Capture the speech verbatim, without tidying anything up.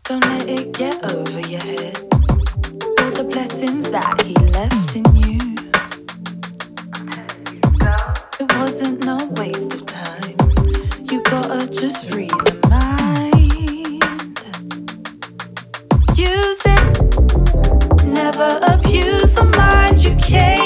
Don't let it get over your head. All the blessings that he left in you. It wasn't no waste of time. You gotta just free the mind. Use it, never abuse the mind you came.